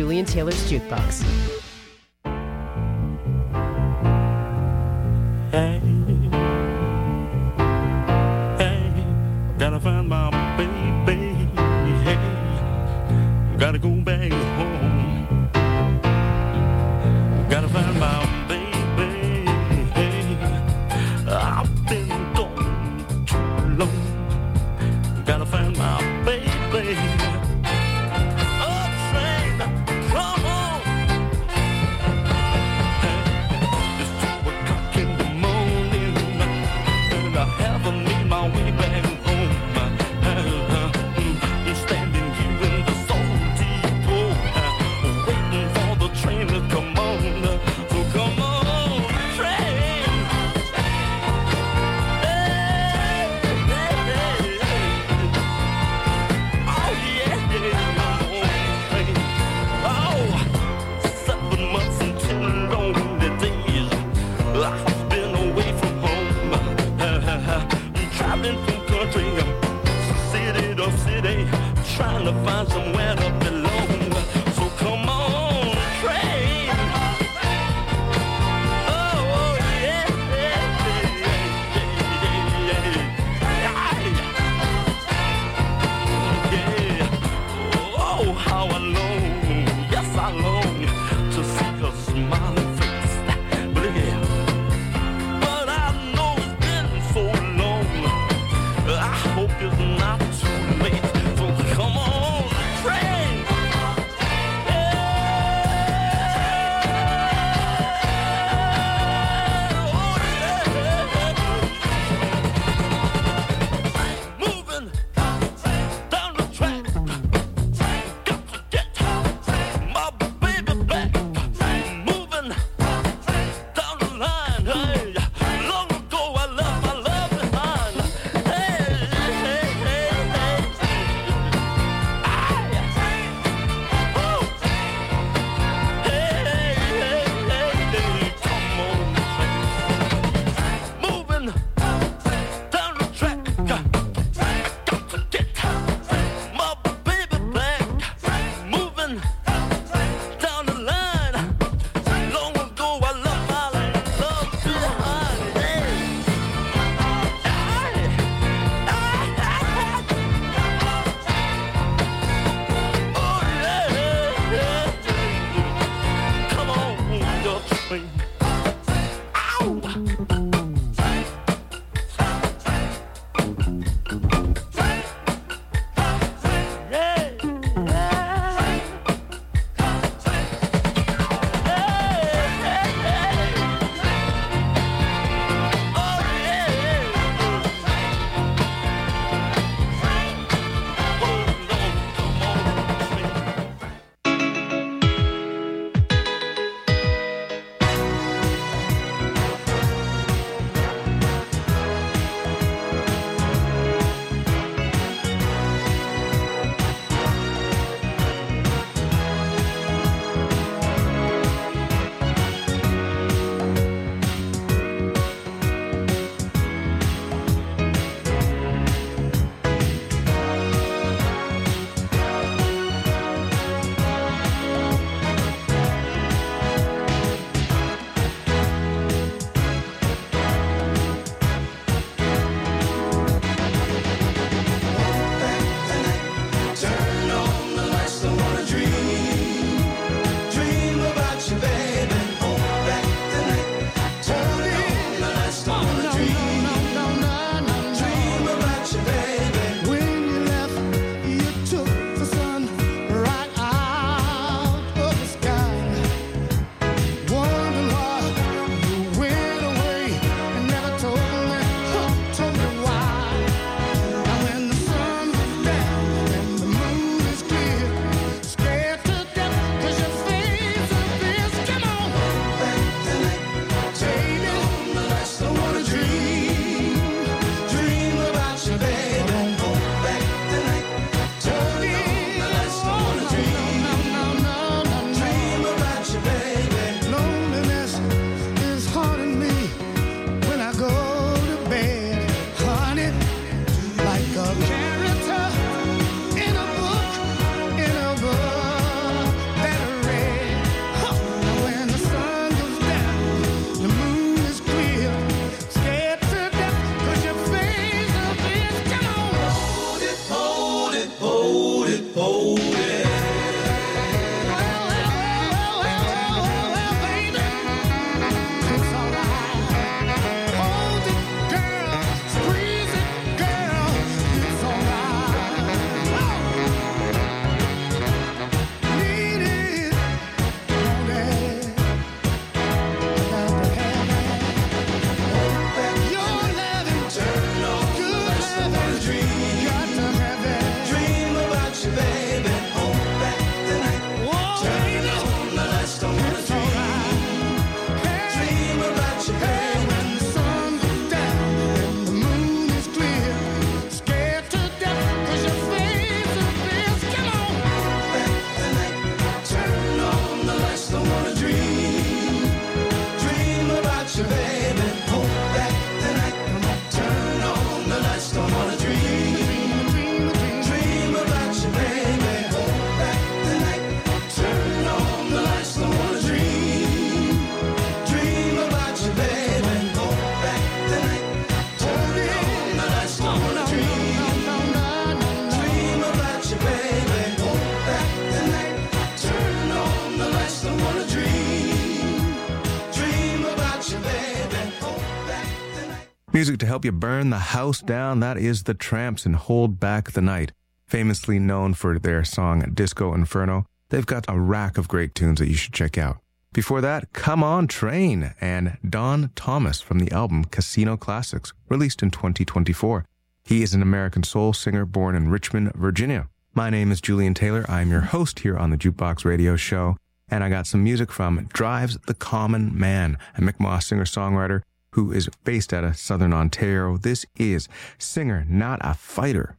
Julian Taylor's Jukebox. Hey, hey, gotta find my baby. Hey, gotta go back home. Gotta find my baby. Hey, I've been gone too long. Gotta find my baby. Oh, train, come on. Hey, it's 2 o'clock in the morning. Music to help you burn the house down, that is The Tramps and Hold Back the Night. Famously known for their song Disco Inferno, they've got a rack of great tunes that you should check out. Before that, Come On Train and Don Thomas from the album Casino Classics, released in 2024. He is an American soul singer born in Richmond, Virginia. My name is Julian Taylor. I'm your host here on the Jukebox Radio Show, and I got some music from Drives the Common Man, a Mi'kmaq singer-songwriter who is based out of Southern Ontario. This is Singer Not a Fighter.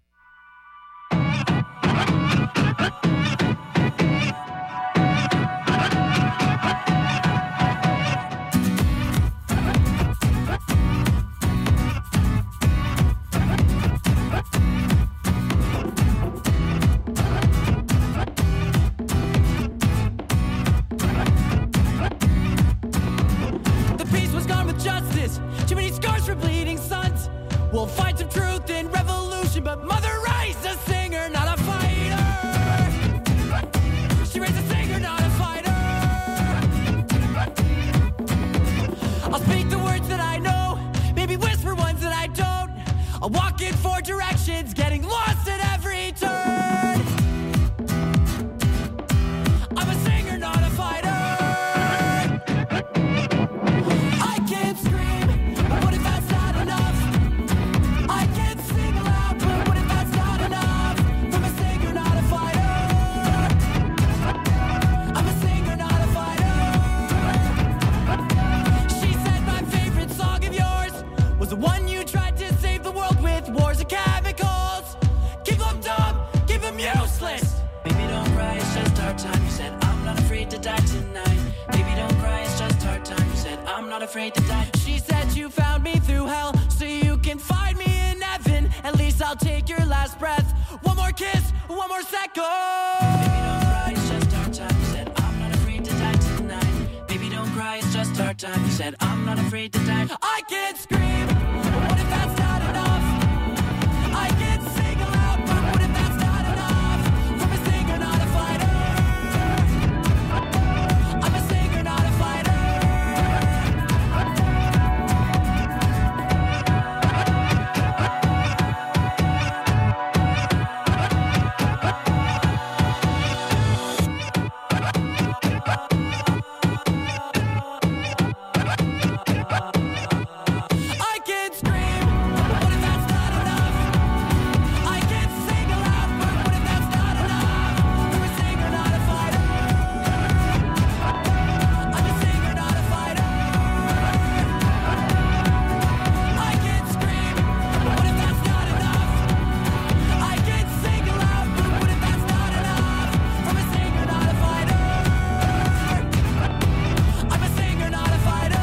Too many scars for bleeding sons. We'll find some truth in revolution, but Mother raised a singer, not a fighter. She raised a singer, not a fighter. I'll speak the words that I know, maybe whisper ones that I don't. I'll walk in four directions, getting lost at every turn. I'm a singer, not a fighter. The one you tried to save the world with wars of chemicals. Keep them dumb, keep them useless. Baby, don't cry, it's just our time. You said, I'm not afraid to die tonight. Baby, don't cry, it's just our time. You said, I'm not afraid to die. She said you found me through hell, so you can find me in heaven. At least I'll take your last breath. One more kiss, one more second. Baby, don't cry, it's just our time. You said, I'm not afraid to die tonight. Baby, don't cry, it's just our time. You said, I'm not afraid to die. I can scream. What if that's not enough? I can sing aloud, but what if that's not enough? From a singer, not a fighter. I'm a singer, not a fighter. I can scream. What if that's not enough? I can sing aloud, but what if that's not enough? You're a singer, not a fighter. I'm a singer, not a fighter. I can scream. What if that's not enough? I can sing aloud, but what if that's not enough? I'm a singer, not a fighter. I'm a singer, not a fighter.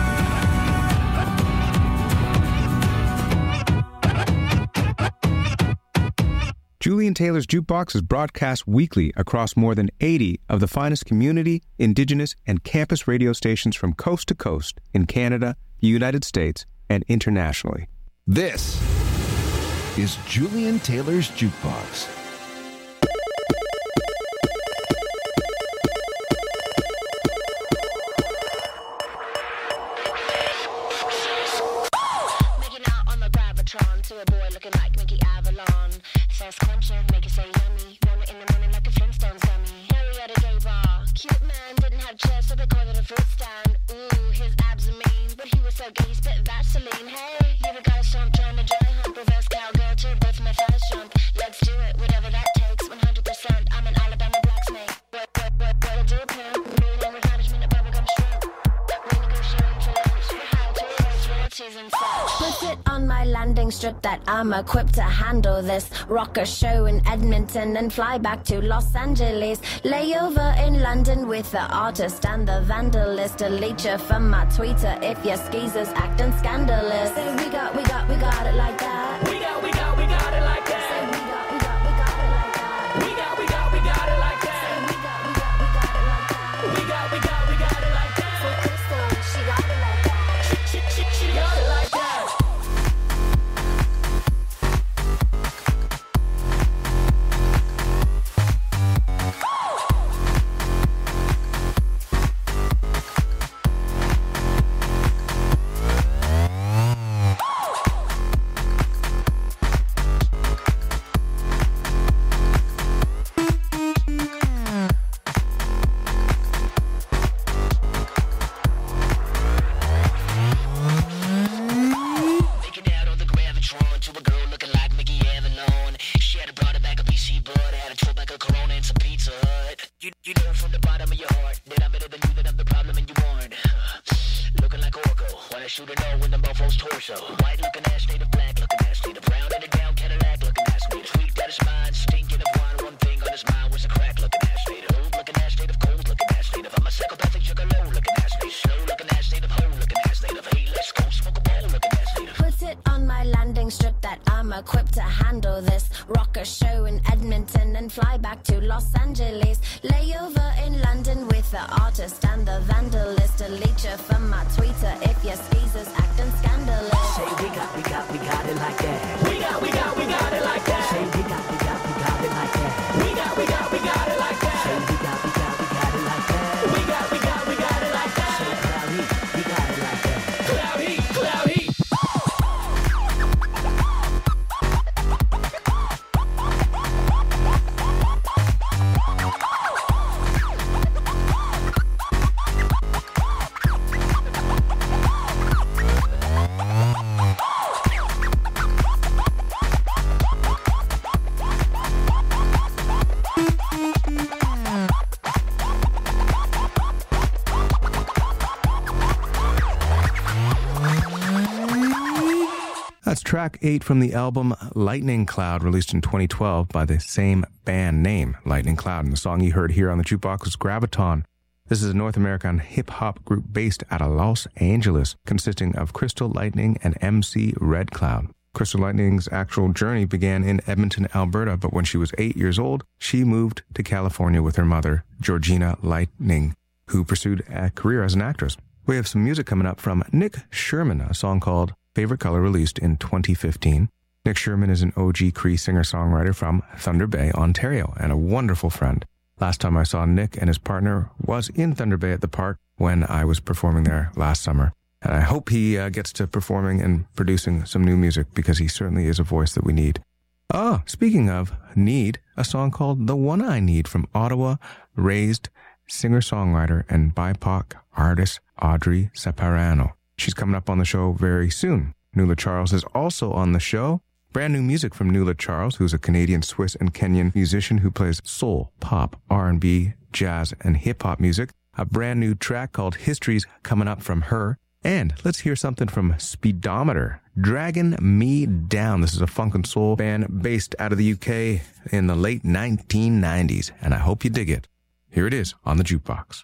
Julian Taylor's Jukebox is broadcast weekly across more than 80 of the finest community, indigenous, and campus radio stations from coast to coast in Canada, the United States, and internationally. This is Julian Taylor's Jukebox. Making out on the Gravitron to a boy looking like Mickey Avalon. First cruncher, make it say yummy. Roll it in the morning like a Flintstones dummy. Harry at a gay bar. Cute man, didn't have chest, so they called it a fruit stand. Ooh, his abs are mean, but he was so gay, he spit Vaseline. Hey, you ever got a stomp trying to dry hump? Reverse cowgirl to both my thighs jump. Let's do it, whatever that takes. 100%, I'm an Alabama blacksmith. What a do, pimp? Million replenishment of bubblegum shrimp. Renegotiating for lunch. We're high to raise royalties and such. Put it on my landing strip that I'm equipped to handle this rocker show in Edmonton and fly back to Los Angeles. Layover in London with the artist and the vandalist. Delete you from my Twitter if your skeezers acting scandalous. Say we got it like that. We got it like that. Say we got it like that. We got it like that. Say we got it like that. We got it like that. For Crystal, she got it like that. She got it like that. Shooting low in the mofo's torso. White looking ass, native black looking ass, native brown in the down Cadillac looking ass, native tweaked out his mind, stinking of wine. One thing on his mind was a crack looking ass, native old looking ass, native cold looking ass, native. I'm a psychopathic juggalo looking ass, native slow looking ass, native hoe looking ass, native. Hey, let's go smoke a bowl looking ass, native. Put it on my landing strip that I'm equipped to handle this rocker show in Edmonton and fly back to Los Angeles. Layover in London with the artist and the vandalist. Delete you from my Twitter if your skeezers acting scandalous. Say we got it like that. We got it like that. Say we got it like that. We got it like that. Say we got it like that. We got it like that. Say cloud heat, we got it like that. Cloud heat. That's track 8 from the album Lightning Cloud, released in 2012 by the same band name, Lightning Cloud. And the song you heard here on the jukebox was Graviton. This is a North American hip-hop group based out of Los Angeles, consisting of Crystal Lightning and MC Red Cloud. Crystal Lightning's actual journey began in Edmonton, Alberta, but when she was 8 years old, she moved to California with her mother, Georgina Lightning, who pursued a career as an actress. We have some music coming up from Nick Sherman, a song called Favorite Color, released in 2015. Nick Sherman is an OG Cree singer-songwriter from Thunder Bay, Ontario, and a wonderful friend. Last time I saw Nick and his partner was in Thunder Bay at the park when I was performing there last summer. And I hope he gets to performing and producing some new music, because he certainly is a voice that we need. Oh, speaking of need, a song called The One I Need from Ottawa-raised singer-songwriter and BIPOC artist Audrey Separano. She's coming up on the show very soon. Nuala Charles is also on the show. Brand new music from Nuala Charles, who's a Canadian, Swiss, and Kenyan musician who plays soul, pop, R&B, jazz, and hip-hop music. A brand new track called History's coming up from her. And let's hear something from Speedometer, Dragging Me Down. This is a funk and soul band based out of the UK in the late 1990s, and I hope you dig it. Here it is on the jukebox.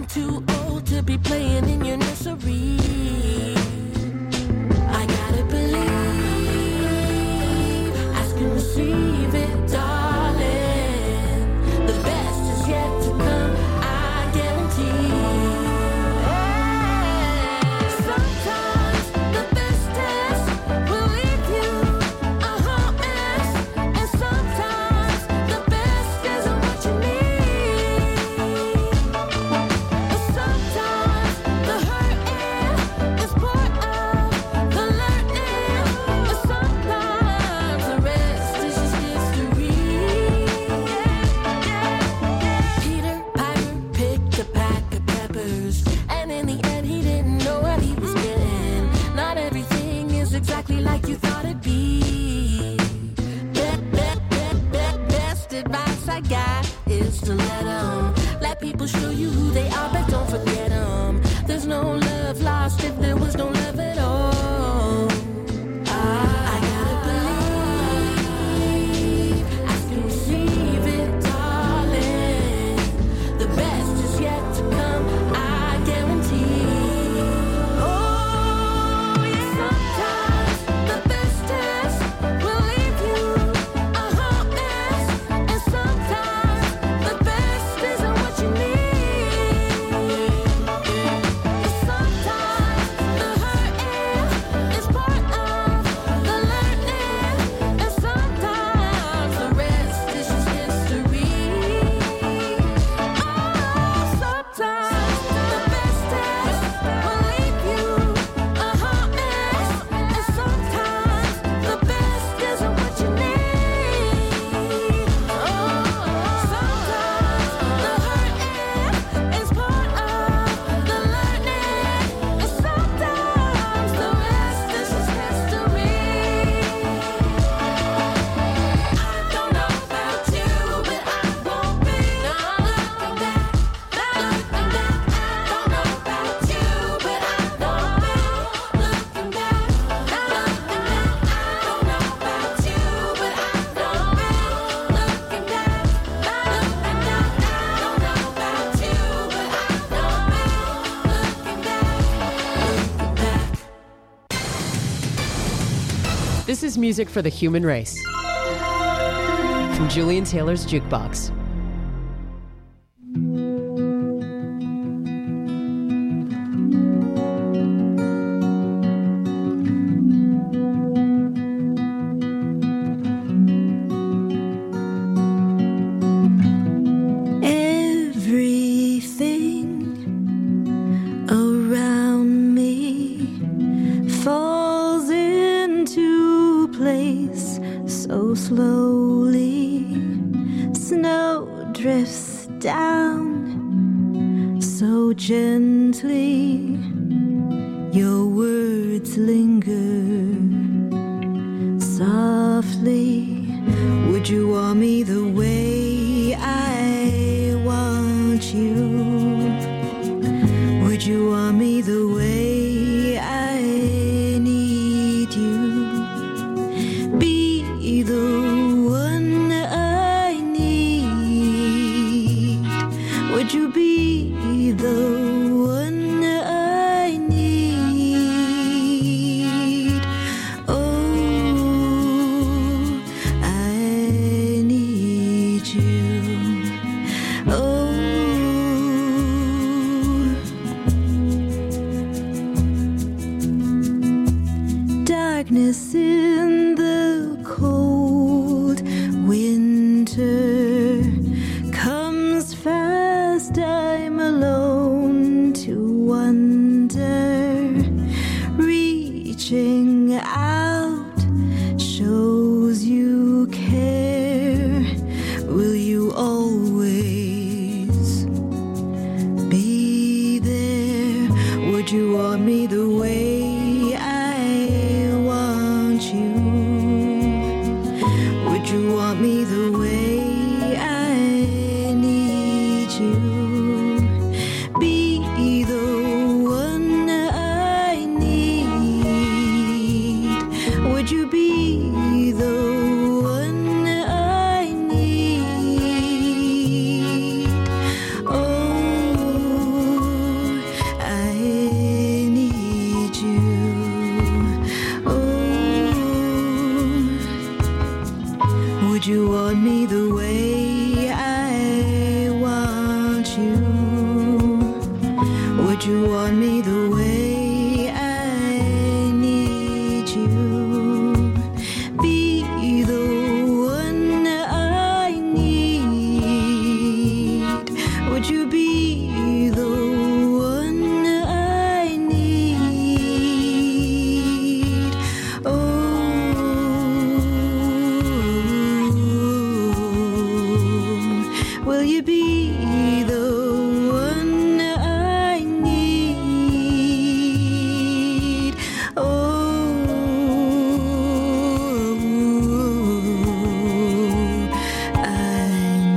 too old to be playing in your nursery. I gotta believe, ask and receive it, darling. The best is yet to come, I guarantee. Sometimes the best test will leave you a hot mess, and sometimes the best isn't what you need. But sometimes the hurting is part of the learning, and sometimes the rest is just history. Peter Piper picked a pack of peppers, and in the end he didn't know what he was getting. Not everything is exactly like you thought it'd be. Best advice I got is to let people show you who they are, but don't forget them. There's no love lost if there was no love at all. I gotta believe, ask and receive it, darling. The best is yet to come, I guarantee. Oh, yeah. Sometimes the best test will leave you a hot mess, and sometimes the best isn't what you need. But sometimes the hurting is part of the learning, and sometimes the rest is just history. Oh, sometimes the best test will leave you a hot mess, and sometimes the best isn't what you need. Oh, sometimes the hurting is part of the learning, and sometimes the rest is just history. I don't know about you, but I won't be looking back. I don't know about you, but I won't be looking back. I don't know about you, but I won't be looking back. I don't know about you, but I won't be looking back. This is music for the human race. From Julian Taylor's Jukebox. Everything around me falls into place so slowly. Snow drifts down so gently. Your words linger softly. Would you want me the way I want you? Would you want me the way I need you? Be the one I need. Would you be the one I need? Oh, I need you. Oh, darkness in the cold winter comes fast. I'm alone to wonder. Reaching out shows you care. Will you always be there? Would you want me the way I want you? Would you want me the way I need you? Be the one I need. Would you be the one I need? Oh, Would you want me the way I need you? Be the one I need. Would you be the one I need? Oh, will you be the one I need? Oh, I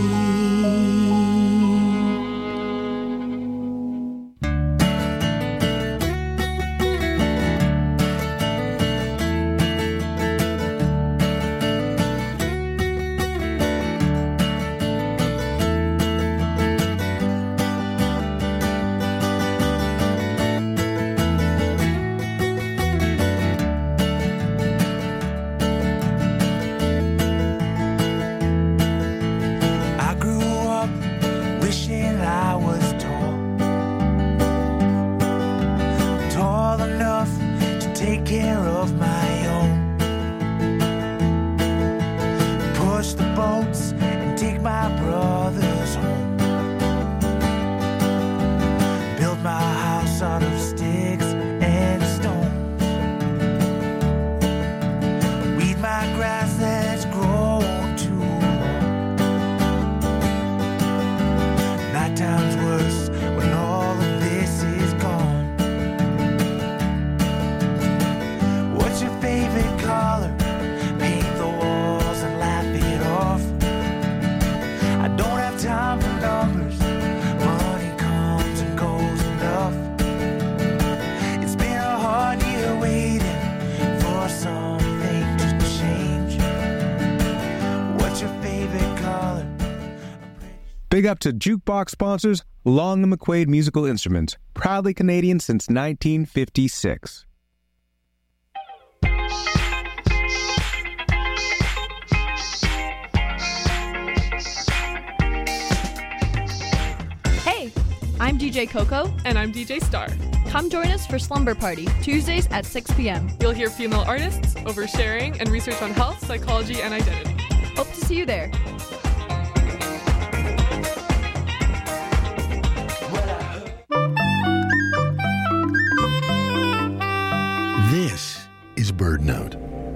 I grew up wishing I was tall enough to take care of my own. Push the boats and take my brothers home. Build my house out of sticks and stones. Weed my grass that's grown too long. Nighttime's worse when all of this is gone. What's your favorite color? Paint the walls and laugh it off. I don't have time for numbers. Money comes and goes enough. It's been a hard year waiting for something to change. What's your favorite color? Big up to Jukebox sponsors Long & McQuaid Musical Instruments, proudly Canadian since 1956. Hey, I'm DJ Coco. And I'm DJ Star. Come join us for Slumber Party, Tuesdays at 6 p.m. You'll hear female artists, oversharing, and research on health, psychology, and identity. Hope to see you there. This is Bird Note.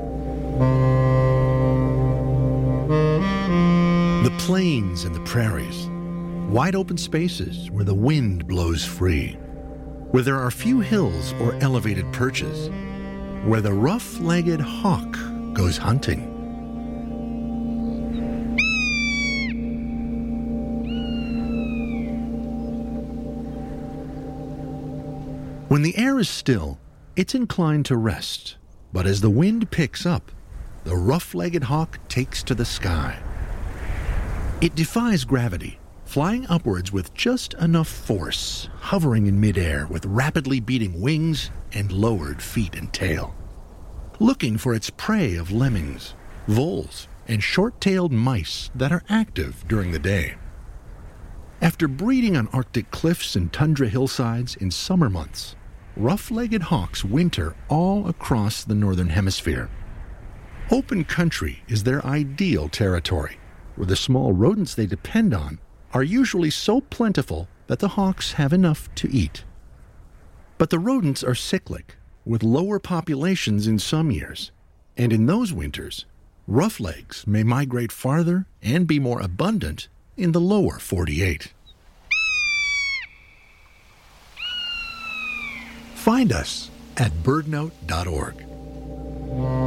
The plains and the prairies, wide open spaces where the wind blows free, where there are few hills or elevated perches, where the rough-legged hawk goes hunting. When the air is still, it's inclined to rest, but as the wind picks up, the rough-legged hawk takes to the sky. It defies gravity, flying upwards with just enough force, hovering in midair with rapidly beating wings and lowered feet and tail, looking for its prey of lemmings, voles, and short-tailed mice that are active during the day. After breeding on Arctic cliffs and tundra hillsides in summer months, rough-legged hawks winter all across the northern hemisphere. Open country is their ideal territory, where the small rodents they depend on are usually so plentiful that the hawks have enough to eat. But the rodents are cyclic, with lower populations in some years, and in those winters, roughlegs may migrate farther and be more abundant in the lower 48. Find us at birdnote.org.